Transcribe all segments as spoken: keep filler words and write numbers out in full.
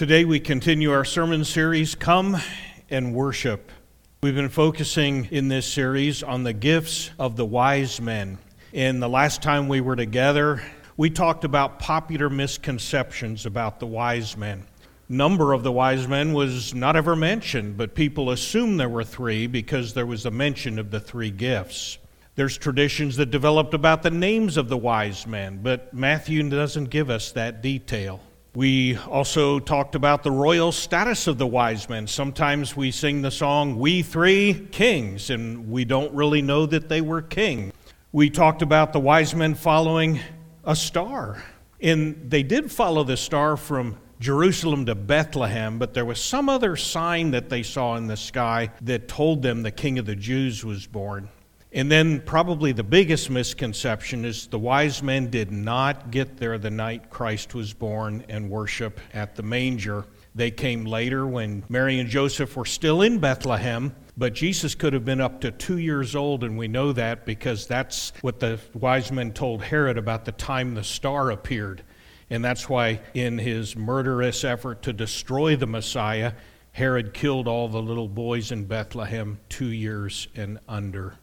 Today we continue our sermon series, Come and Worship. We've been focusing in this series on the gifts of the wise men. And the last time we were together, we talked about popular misconceptions about the wise men. Number of the wise men was not ever mentioned, but people assumed there were three because there was a mention of the three gifts. There's traditions that developed about the names of the wise men, but Matthew doesn't give us that detail. We also talked about the royal status of the wise men. Sometimes we sing the song, We Three Kings, and we don't really know that they were king. We talked about the wise men following a star, and they did follow the star from Jerusalem to Bethlehem, but there was some other sign that they saw in the sky that told them the King of the Jews was born. And then probably the biggest misconception is the wise men did not get there the night Christ was born and worship at the manger. They came later when Mary and Joseph were still in Bethlehem, but Jesus could have been up to two years old, and we know that because that's what the wise men told Herod about the time the star appeared. And that's why in his murderous effort to destroy the Messiah, Herod killed all the little boys in Bethlehem two years and under.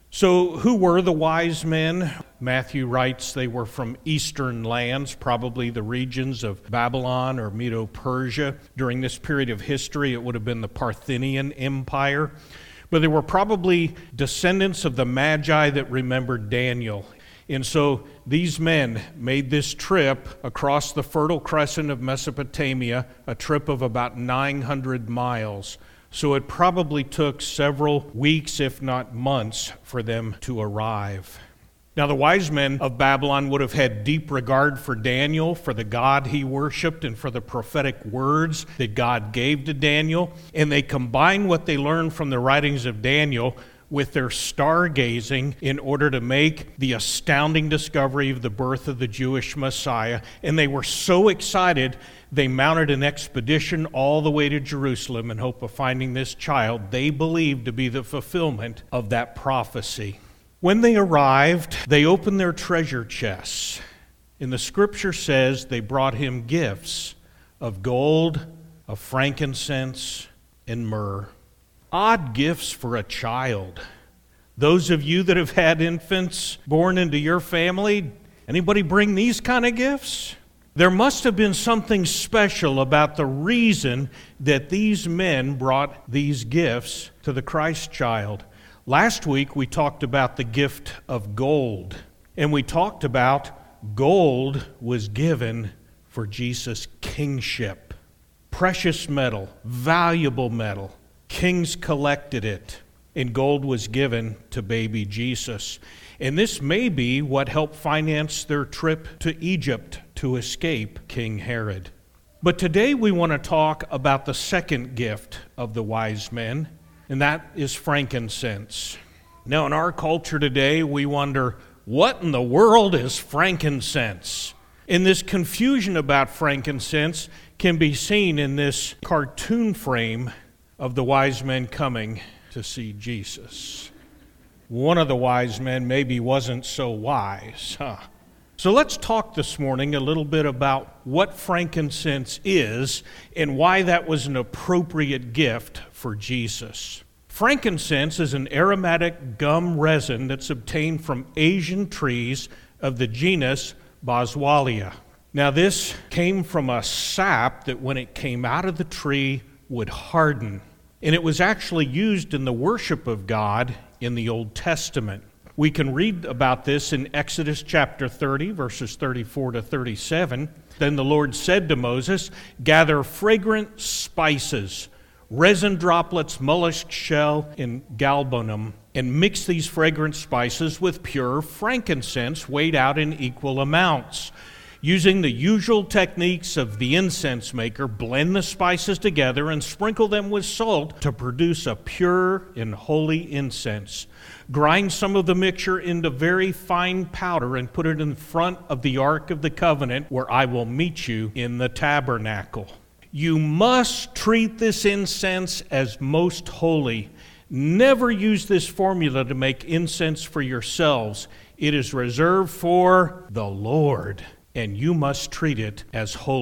So who were the wise men? Matthew writes they were from eastern lands, probably the regions of Babylon or Medo-Persia. During this period of history, it would have been the Parthian Empire. But they were probably descendants of the Magi that remembered Daniel. And so these men made this trip across the Fertile Crescent of Mesopotamia, a trip of about nine hundred miles. So it probably took several weeks, if not months, for them to arrive. Now, the wise men of Babylon would have had deep regard for Daniel, for the God he worshiped, and for the prophetic words that God gave to Daniel. And they combined what they learned from the writings of Daniel with their stargazing in order to make the astounding discovery of the birth of the Jewish Messiah. And they were so excited, they mounted an expedition all the way to Jerusalem in hope of finding this child they believed to be the fulfillment of that prophecy. When they arrived, they opened their treasure chests. And the scripture says they brought him gifts of gold, of frankincense, and myrrh. Odd gifts for a child. Those of you that have had infants born into your family, anybody bring these kind of gifts? There must have been something special about the reason that these men brought these gifts to the Christ child. Last week we talked about the gift of gold, and we talked about gold was given for Jesus' kingship. Precious metal, valuable metal. Kings collected it, and gold was given to baby Jesus. And this may be what helped finance their trip to Egypt to escape King Herod. But today we want to talk about the second gift of the wise men, and that is frankincense. Now, in our culture today, we wonder, what in the world is frankincense? And this confusion about frankincense can be seen in this cartoon frame of the wise men coming to see Jesus. One of the wise men maybe wasn't so wise, huh? So let's talk this morning a little bit about what frankincense is and why that was an appropriate gift for Jesus. Frankincense is an aromatic gum resin that's obtained from Asian trees of the genus Boswellia. Now, this came from a sap that when it came out of the tree would harden. And it was actually used in the worship of God in the Old Testament. We can read about this in Exodus chapter thirty, verses thirty-four to thirty-seven. Then the Lord said to Moses, "Gather fragrant spices, resin droplets, mollusk shell, and galbanum, and mix these fragrant spices with pure frankincense weighed out in equal amounts. Using the usual techniques of the incense maker, blend the spices together and sprinkle them with salt to produce a pure and holy incense. Grind some of the mixture into very fine powder and put it in front of the Ark of the Covenant where I will meet you in the tabernacle. You must treat this incense as most holy. Never use this formula to make incense for yourselves. It is reserved for the Lord, and you must treat it as holy.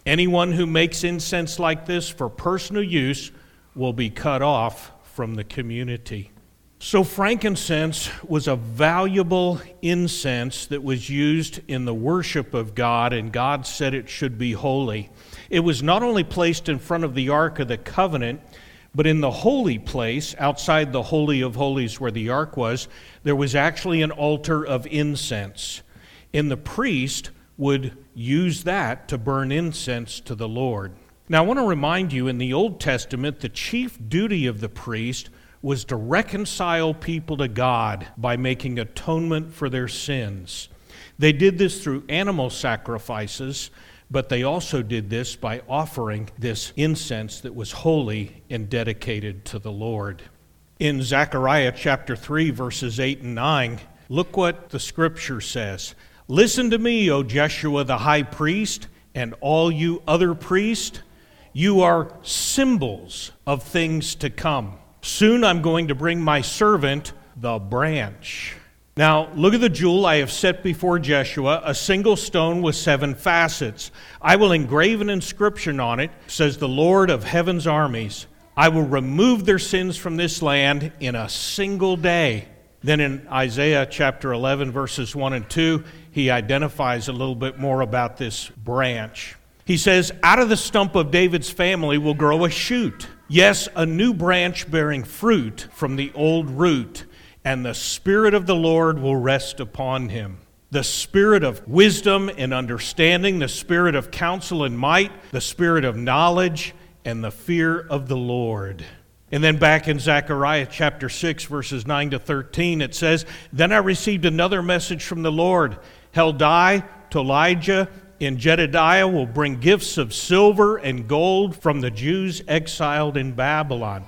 Anyone who makes incense like this for personal use will be cut off from the community. So frankincense was a valuable incense that was used in the worship of God, and God said it should be holy. It was not only placed in front of the Ark of the Covenant, but in the holy place, outside the Holy of Holies where the Ark was, there was actually an altar of incense. And the priest would use that to burn incense to the Lord. Now I want to remind you, in the Old Testament, the chief duty of the priest was to reconcile people to God by making atonement for their sins. They did this through animal sacrifices, but they also did this by offering this incense that was holy and dedicated to the Lord. In Zechariah chapter three, verses eight and nine, look what the scripture says. Listen to me, O Jeshua the high priest, and all you other priests. You are symbols of things to come. Soon I'm going to bring my servant, the branch. Now, look at the jewel I have set before Jeshua, a single stone with seven facets. I will engrave an inscription on it, says the Lord of heaven's armies. I will remove their sins from this land in a single day. Then in Isaiah chapter eleven, verses one and two, he identifies a little bit more about this branch. He says, out of the stump of David's family will grow a shoot. Yes, a new branch bearing fruit from the old root, and the Spirit of the Lord will rest upon him. The Spirit of wisdom and understanding, the Spirit of counsel and might, the Spirit of knowledge, and the fear of the Lord. And then back in Zechariah chapter six, verses nine to thirteen, it says, Then I received another message from the Lord. Heldai, Tolijah, and Jedediah will bring gifts of silver and gold from the Jews exiled in Babylon.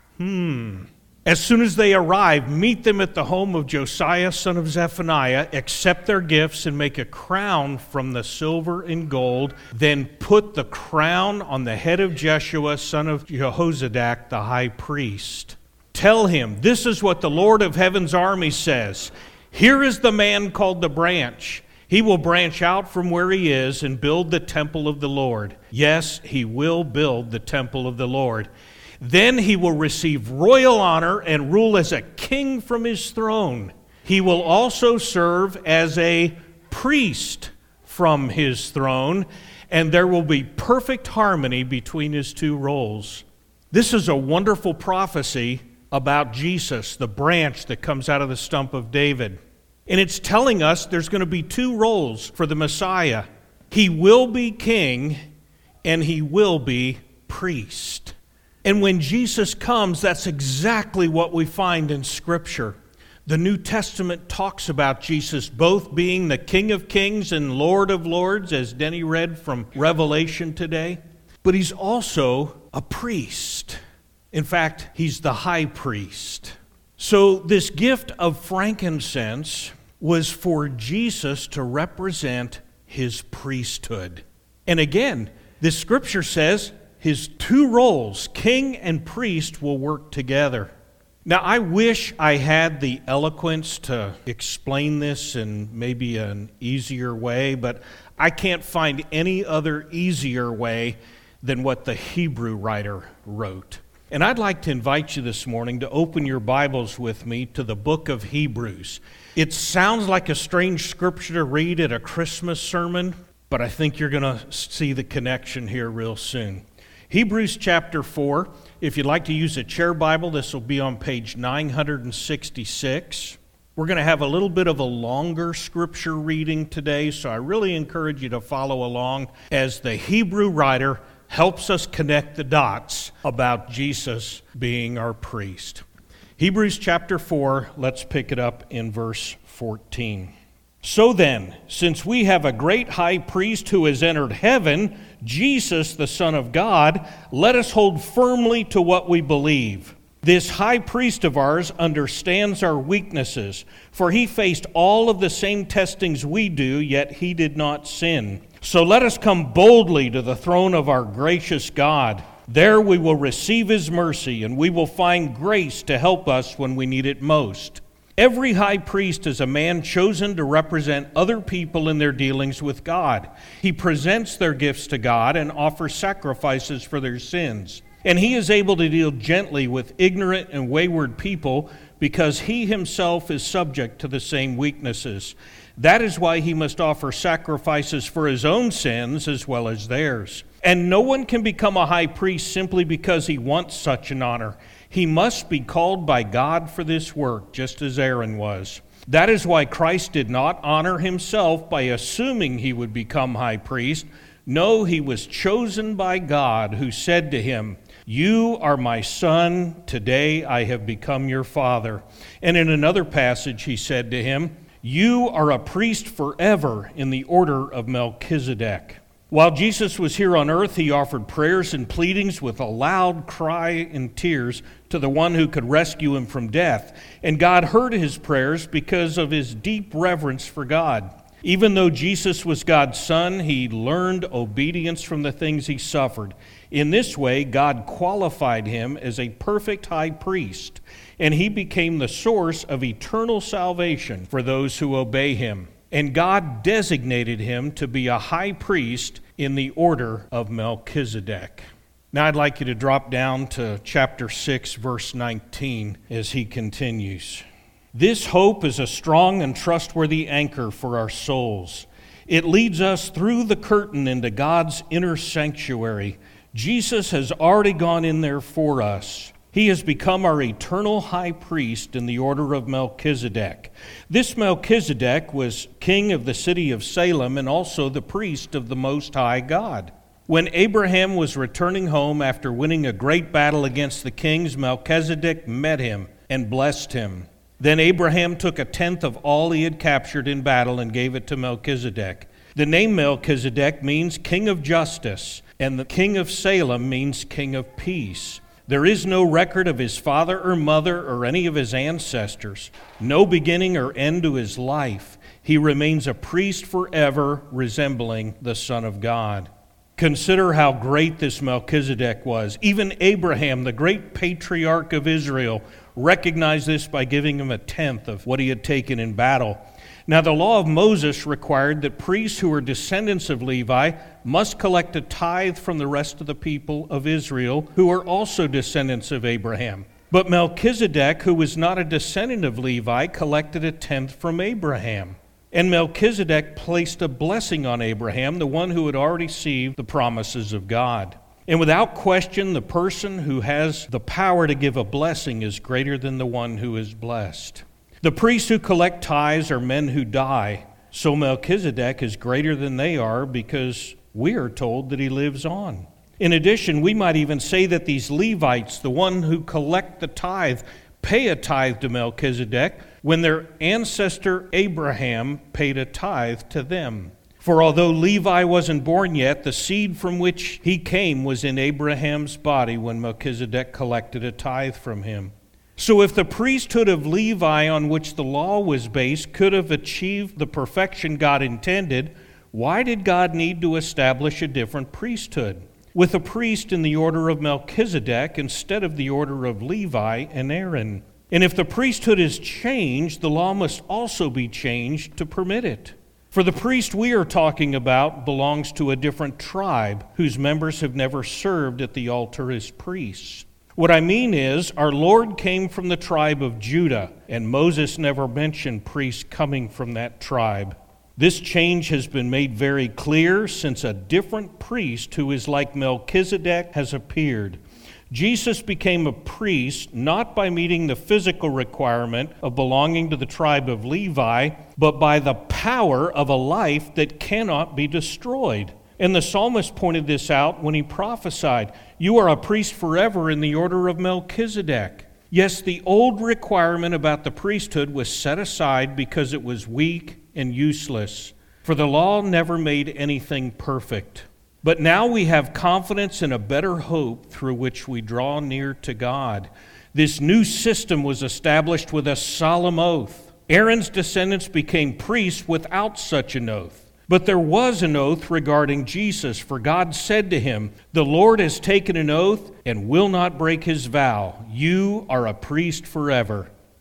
Hmm. As soon as they arrive, meet them at the home of Josiah, son of Zephaniah, accept their gifts and make a crown from the silver and gold, then put the crown on the head of Jeshua, son of Jehozadak, the high priest. Tell him, this is what the Lord of heaven's army says. Here is the man called the branch. He will branch out from where he is and build the temple of the Lord. Yes, he will build the temple of the Lord. Then he will receive royal honor and rule as a king from his throne. He will also serve as a priest from his throne, and there will be perfect harmony between his two roles. This is a wonderful prophecy about Jesus, the branch that comes out of the stump of David. And it's telling us there's going to be two roles for the Messiah. He will be king, and he will be priest. And when Jesus comes, that's exactly what we find in Scripture. The New Testament talks about Jesus both being the King of Kings and Lord of Lords, as Denny read from Revelation today, but he's also a priest. In fact, he's the high priest. So this gift of frankincense was for Jesus to represent his priesthood. And again, this scripture says his two roles, king and priest, will work together. Now, I wish I had the eloquence to explain this in maybe an easier way, but I can't find any other easier way than what the Hebrew writer wrote. And I'd like to invite you this morning to open your Bibles with me to the book of Hebrews. It sounds like a strange scripture to read at a Christmas sermon, but I think you're going to see the connection here real soon. Hebrews chapter four. If you'd like to use a chair Bible, this will be on page nine sixty-six. We're going to have a little bit of a longer scripture reading today, so I really encourage you to follow along as the Hebrew writer helps us connect the dots about Jesus being our priest. Hebrews chapter four, let's pick it up in verse fourteen. So then, since we have a great high priest who has entered heaven, Jesus, the Son of God, let us hold firmly to what we believe. This high priest of ours understands our weaknesses, for he faced all of the same testings we do, yet he did not sin. So let us come boldly to the throne of our gracious God. There we will receive his mercy, and we will find grace to help us when we need it most. Every high priest is a man chosen to represent other people in their dealings with God. He presents their gifts to God and offers sacrifices for their sins. And he is able to deal gently with ignorant and wayward people because he himself is subject to the same weaknesses. That is why he must offer sacrifices for his own sins as well as theirs. And no one can become a high priest simply because he wants such an honor. He must be called by God for this work, just as Aaron was. That is why Christ did not honor himself by assuming he would become high priest. No, he was chosen by God, who said to him, "You are my son, today I have become your father." And in another passage he said to him, "You are a priest forever in the order of Melchizedek." While Jesus was here on earth, he offered prayers and pleadings with a loud cry and tears to the one who could rescue him from death. And God heard his prayers because of his deep reverence for God. Even though Jesus was God's son, he learned obedience from the things he suffered. In this way, God qualified him as a perfect high priest, and he became the source of eternal salvation for those who obey him. And God designated him to be a high priest in the order of Melchizedek. Now I'd like you to drop down to chapter six, verse nineteen, as he continues. This hope is a strong and trustworthy anchor for our souls. It leads us through the curtain into God's inner sanctuary. Jesus has already gone in there for us. He has become our eternal high priest in the order of Melchizedek. This Melchizedek was king of the city of Salem and also the priest of the Most High God. When Abraham was returning home after winning a great battle against the kings, Melchizedek met him and blessed him. Then Abraham took a tenth of all he had captured in battle and gave it to Melchizedek. The name Melchizedek means king of justice, and the king of Salem means king of peace. There is no record of his father or mother or any of his ancestors, no beginning or end to his life. He remains a priest forever, resembling the Son of God. Consider how great this Melchizedek was. Even Abraham, the great patriarch of Israel, recognized this by giving him a tenth of what he had taken in battle. Now, the law of Moses required that priests who were descendants of Levi must collect a tithe from the rest of the people of Israel, who are also descendants of Abraham. But Melchizedek, who was not a descendant of Levi, collected a tenth from Abraham. And Melchizedek placed a blessing on Abraham, the one who had already received the promises of God. And without question, the person who has the power to give a blessing is greater than the one who is blessed. The priests who collect tithes are men who die, so Melchizedek is greater than they are because we are told that he lives on. In addition, we might even say that these Levites, the one who collect the tithe, pay a tithe to Melchizedek when their ancestor Abraham paid a tithe to them. For although Levi wasn't born yet, the seed from which he came was in Abraham's body when Melchizedek collected a tithe from him. So if the priesthood of Levi on which the law was based could have achieved the perfection God intended, why did God need to establish a different priesthood, with a priest in the order of Melchizedek instead of the order of Levi and Aaron? And if the priesthood is changed, the law must also be changed to permit it. For the priest we are talking about belongs to a different tribe whose members have never served at the altar as priests. What I mean is, our Lord came from the tribe of Judah, and Moses never mentioned priests coming from that tribe. This change has been made very clear since a different priest who is like Melchizedek has appeared. Jesus became a priest not by meeting the physical requirement of belonging to the tribe of Levi, but by the power of a life that cannot be destroyed. And the psalmist pointed this out when he prophesied, "You are a priest forever in the order of Melchizedek." Yes, the old requirement about the priesthood was set aside because it was weak and useless, for the law never made anything perfect. But now we have confidence in a better hope through which we draw near to God. This new system was established with a solemn oath. Aaron's descendants became priests without such an oath. But there was an oath regarding Jesus, for God said to him, "The Lord has taken an oath and will not break his vow. You are a priest forever."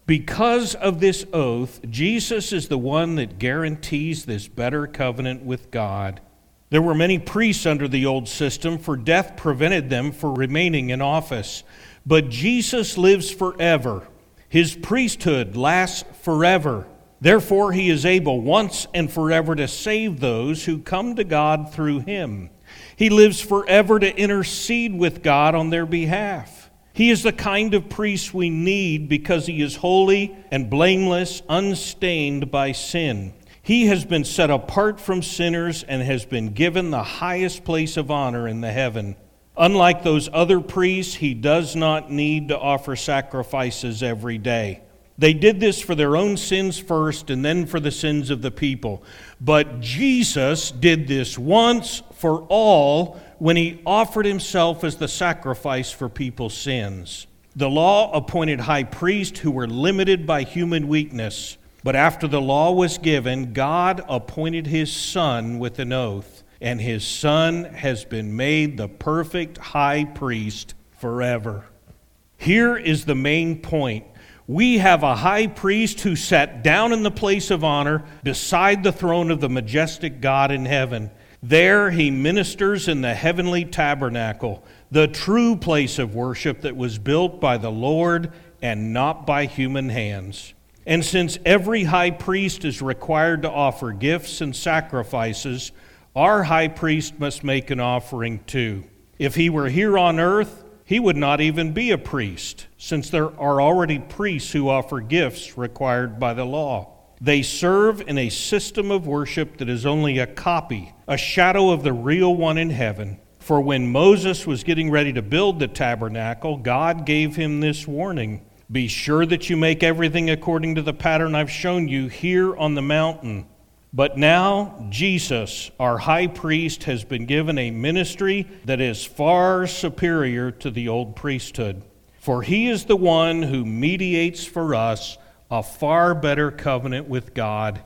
Because of this oath, Jesus is the one that guarantees this better covenant with God. There were many priests under the old system, for death prevented them from remaining in office. But Jesus lives forever. His priesthood lasts forever. Therefore, he is able once and forever to save those who come to God through him. He lives forever to intercede with God on their behalf. He is the kind of priest we need because he is holy and blameless, unstained by sin. He has been set apart from sinners and has been given the highest place of honor in the heaven. Unlike those other priests, he does not need to offer sacrifices every day. They did this for their own sins first and then for the sins of the people. But Jesus did this once for all when he offered himself as the sacrifice for people's sins. The law appointed high priests who were limited by human weakness. But after the law was given, God appointed his Son with an oath, and his Son has been made the perfect high priest forever. Here is the main point. We have a high priest who sat down in the place of honor beside the throne of the majestic God in heaven. There he ministers in the heavenly tabernacle, the true place of worship that was built by the Lord and not by human hands. And since every high priest is required to offer gifts and sacrifices, our high priest must make an offering too. If he were here on earth, he would not even be a priest, since there are already priests who offer gifts required by the law. They serve in a system of worship that is only a copy, a shadow of the real one in heaven. For when Moses was getting ready to build the tabernacle, God gave him this warning: be sure that you make everything according to the pattern I've shown you here on the mountain. But now Jesus, our high priest, has been given a ministry that is far superior to the old priesthood. For he is the one who mediates for us a far better covenant with God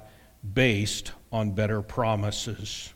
based on better promises.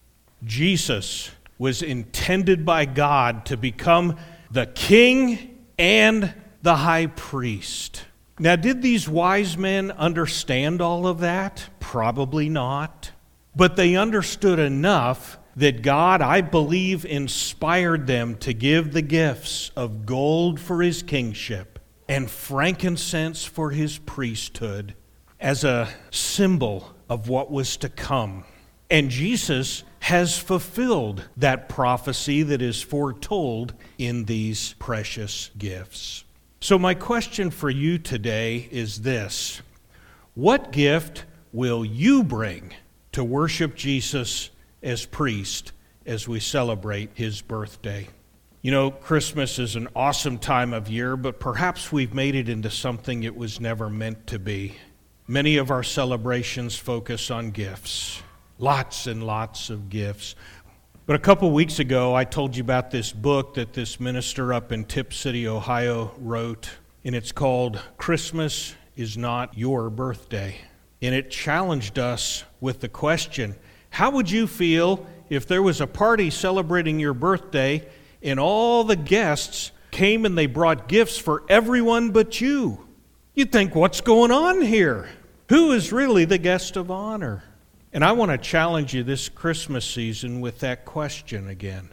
Jesus was intended by God to become the king and the high priest. Now, did these wise men understand all of that? Probably not. But they understood enough that God, I believe, inspired them to give the gifts of gold for his kingship and frankincense for his priesthood as a symbol of what was to come. And Jesus has fulfilled that prophecy that is foretold in these precious gifts. So my question for you today is this: what gift will you bring to worship Jesus as priest as we celebrate his birthday? You know, Christmas is an awesome time of year, but perhaps we've made it into something it was never meant to be. Many of our celebrations focus on gifts, lots and lots of gifts. But a couple weeks ago, I told you about this book that this minister up in Tip City, Ohio wrote, and it's called Christmas is Not Your Birthday. And it challenged us with the question, how would you feel if there was a party celebrating your birthday and all the guests came and they brought gifts for everyone but you? You'd think, what's going on here? Who is really the guest of honor? And I want to challenge you this Christmas season with that question again.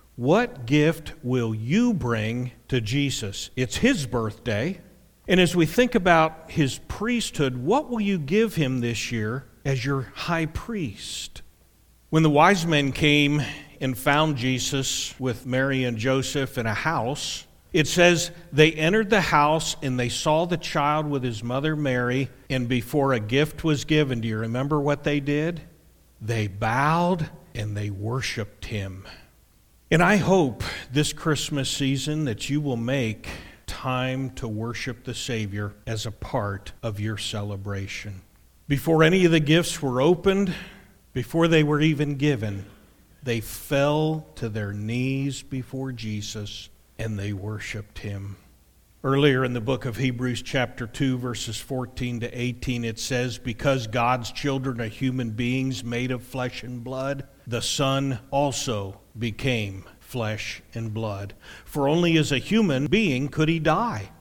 What gift will you bring to Jesus? It's his birthday. And as we think about his priesthood, what will you give him this year as your high priest? When the wise men came and found Jesus with Mary and Joseph in a house, it says they entered the house and they saw the child with his mother Mary, and before a gift was given, do you remember what they did? They bowed and they worshiped him. And I hope this Christmas season that you will make time to worship the Savior as a part of your celebration. Before any of the gifts were opened, before they were even given, they fell to their knees before Jesus and they worshiped him. Earlier in the book of Hebrews chapter two, verses fourteen to eighteen, it says, because God's children are human beings made of flesh and blood, the Son also became flesh and blood. For only as a human being could he die.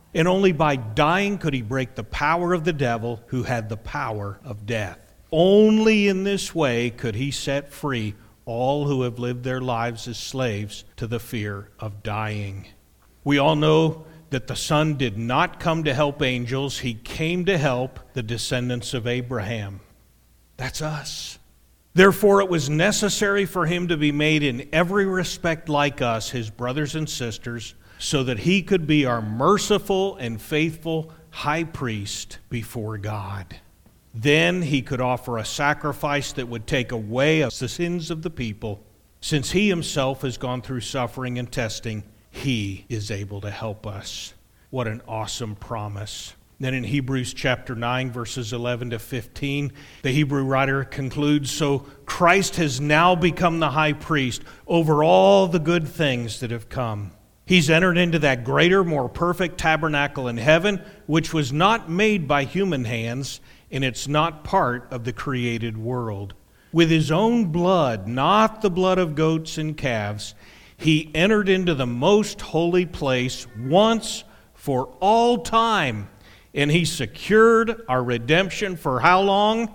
And only by dying could he break the power of the devil, who had the power of death. Only in this way could he set free all who have lived their lives as slaves to the fear of dying. We all know that the Son did not come to help angels. He came to help the descendants of Abraham. That's us. Therefore, it was necessary for him to be made in every respect like us, his brothers and sisters, so that he could be our merciful and faithful high priest before God. Then he could offer a sacrifice that would take away the sins of the people. Since he himself has gone through suffering and testing, he is able to help us. What an awesome promise. Then in Hebrews chapter nine, verses eleven to fifteen, the Hebrew writer concludes, "So Christ has now become the high priest over all the good things that have come. He's entered into that greater, more perfect tabernacle in heaven, which was not made by human hands, and it's not part of the created world. With his own blood, not the blood of goats and calves, he entered into the most holy place once for all time, and he secured our redemption for how long?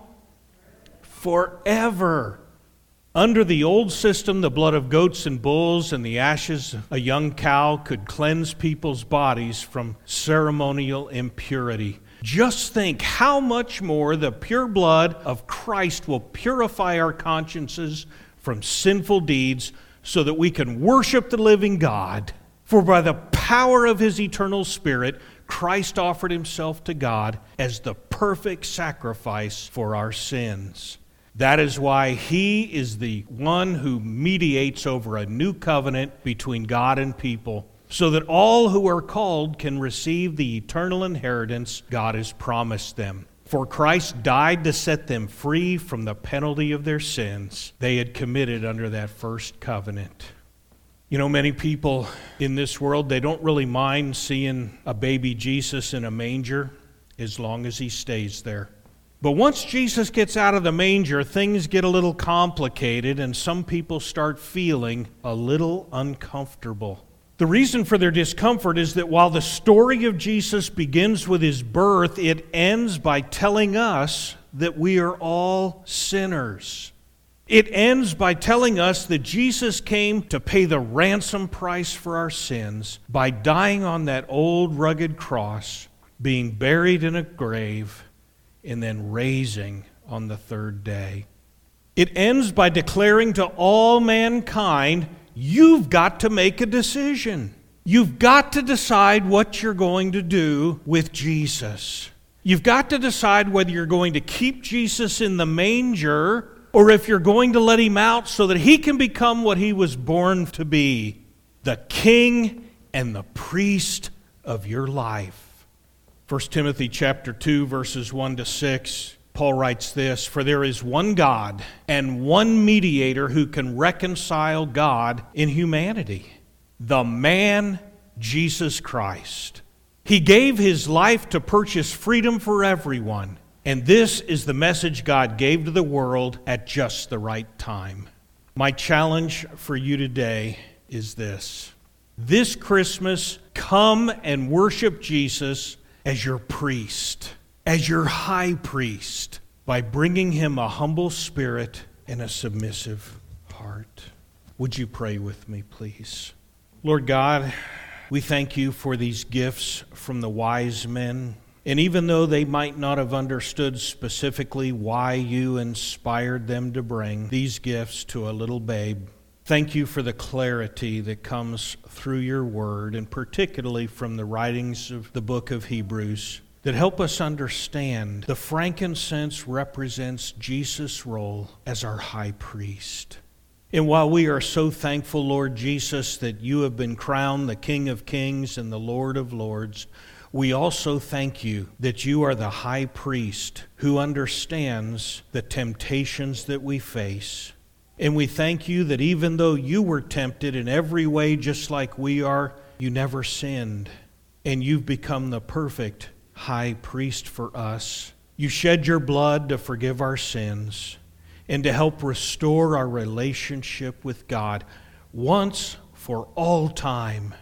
Forever." Under the old system, the blood of goats and bulls and the ashes of a young cow could cleanse people's bodies from ceremonial impurity. Just think how much more the pure blood of Christ will purify our consciences from sinful deeds so that we can worship the living God. For by the power of his eternal Spirit, Christ offered himself to God as the perfect sacrifice for our sins. That is why he is the one who mediates over a new covenant between God and people, so that all who are called can receive the eternal inheritance God has promised them. For Christ died to set them free from the penalty of their sins they had committed under that first covenant. You know, many people in this world, they don't really mind seeing a baby Jesus in a manger as long as he stays there. But once Jesus gets out of the manger, things get a little complicated, and some people start feeling a little uncomfortable. The reason for their discomfort is that while the story of Jesus begins with his birth, it ends by telling us that we are all sinners. It ends by telling us that Jesus came to pay the ransom price for our sins by dying on that old rugged cross, being buried in a grave, and then raising on the third day. It ends by declaring to all mankind, you've got to make a decision. You've got to decide what you're going to do with Jesus. You've got to decide whether you're going to keep Jesus in the manger or if you're going to let him out so that he can become what he was born to be, the king and the priest of your life. First Timothy chapter two, verses one to six, Paul writes this, "For there is one God and one mediator who can reconcile God in humanity, the man Jesus Christ. He gave his life to purchase freedom for everyone, and this is the message God gave to the world at just the right time." My challenge for you today is this. This Christmas, come and worship Jesus as your priest, as your high priest, by bringing him a humble spirit and a submissive heart. Would you pray with me, please? Lord God, we thank you for these gifts from the wise men. And even though they might not have understood specifically why you inspired them to bring these gifts to a little babe, thank you for the clarity that comes through your word, and particularly from the writings of the book of Hebrews, that help us understand the frankincense represents Jesus' role as our high priest. And while we are so thankful, Lord Jesus, that you have been crowned the King of Kings and the Lord of Lords, we also thank you that you are the high priest who understands the temptations that we face. And we thank you that even though you were tempted in every way just like we are, you never sinned. And you've become the perfect high priest for us. You shed your blood to forgive our sins and to help restore our relationship with God once for all time.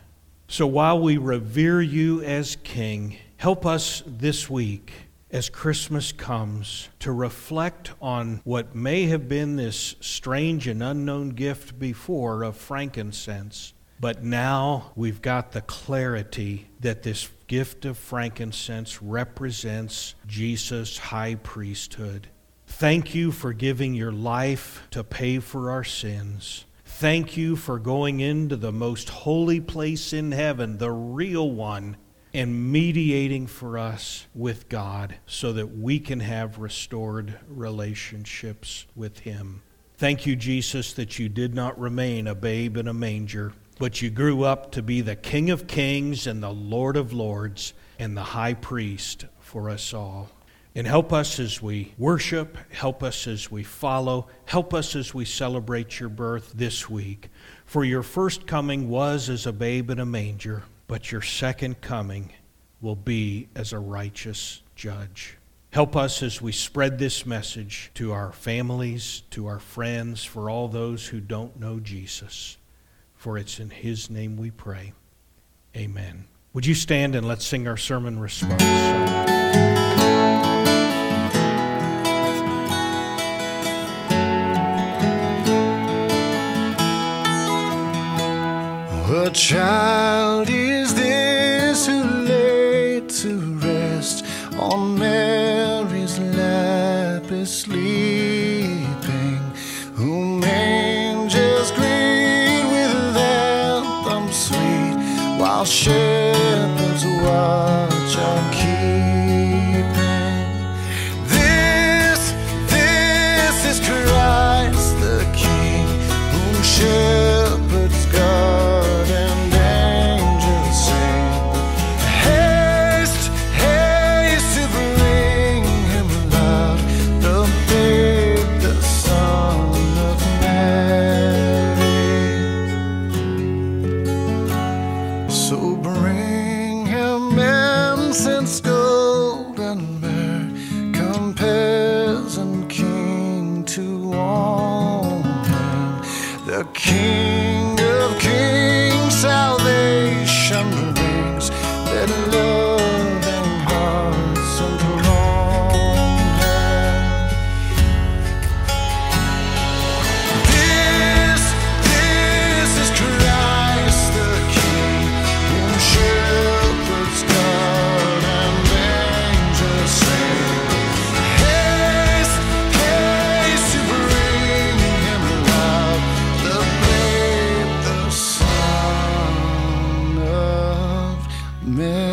So while we revere you as King, help us this week, as Christmas comes, to reflect on what may have been this strange and unknown gift before of frankincense. But now we've got the clarity that this gift of frankincense represents Jesus' high priesthood. Thank you for giving your life to pay for our sins. Thank you for going into the most holy place in heaven, the real one, and mediating for us with God so that we can have restored relationships with him. Thank you, Jesus, that you did not remain a babe in a manger, but you grew up to be the King of Kings and the Lord of Lords and the High Priest for us all. And help us as we worship, help us as we follow, help us as we celebrate your birth this week. For your first coming was as a babe in a manger, but your second coming will be as a righteous judge. Help us as we spread this message to our families, to our friends, for all those who don't know Jesus. For it's in his name we pray. Amen. Would you stand and let's sing our sermon response song. What child is this who laid to rest on Mary's lap is sleeping, whom angels greet with anthems sweet, while shepherds watch are keeping? This, this is Christ the King, whom shepherds guard. King of kings, salvation brings, let loving hearts enthrone him. This, this is Christ the King, whom shepherds guard and angels sing. Haste, haste to bring him love, the Son of Mary.